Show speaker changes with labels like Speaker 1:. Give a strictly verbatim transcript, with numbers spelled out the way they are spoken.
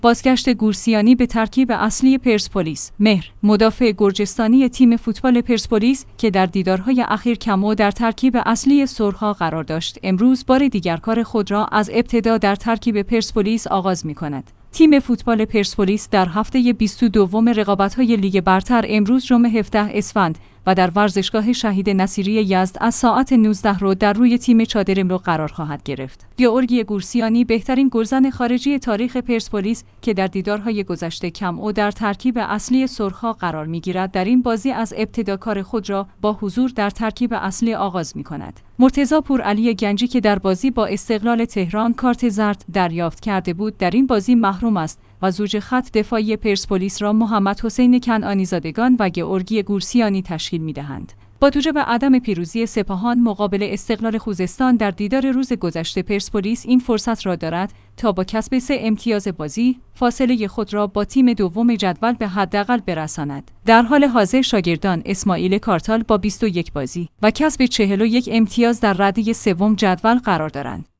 Speaker 1: بازگشت گورسیانی به ترکیب اصلی پرسپولیس. مهر، مدافع گرجستانی تیم فوتبال پرسپولیس که در دیدارهای اخیر کمو در ترکیب اصلی سرخ‌ها قرار داشت، امروز بار دیگر کار خود را از ابتدا در ترکیب پرسپولیس آغاز می‌کند. تیم فوتبال پرسپولیس در هفته بیست و دو رقابت‌های لیگ برتر امروز جمعه هفدهم اسفند و در ورزشگاه شهید نصیری یزد از ساعت نوزده رو در روی تیم چادرملو قرار خواهد گرفت. گیورگی گورسیانی بهترین گلزن خارجی تاریخ پرسپولیس که در دیدارهای گذشته کم‌او در ترکیب اصلی سرخ‌ها قرار می‌گیرد، در این بازی از ابتدا کار خود را با حضور در ترکیب اصلی آغاز می‌کند. مرتضی پورعلی گنجی که در بازی با استقلال تهران کارت زرد دریافت کرده بود، در این بازی محروم است و زوج خط دفاعی پرسپولیس را محمد حسین کنعانی زادگان و گیورگی گورسیانی تشکیل می‌دهند. با توجه به عدم پیروزی سپاهان مقابل استقلال خوزستان در دیدار روز گذشته، پرسپولیس این فرصت را دارد تا با کسب سه امتیاز بازی فاصله خود را با تیم دوم جدول به حداقل برساند. در حال حاضر شاگردان اسماعیل کارتال با بیست و یک بازی و کسب چهل و یک امتیاز در رده سوم جدول قرار دارند.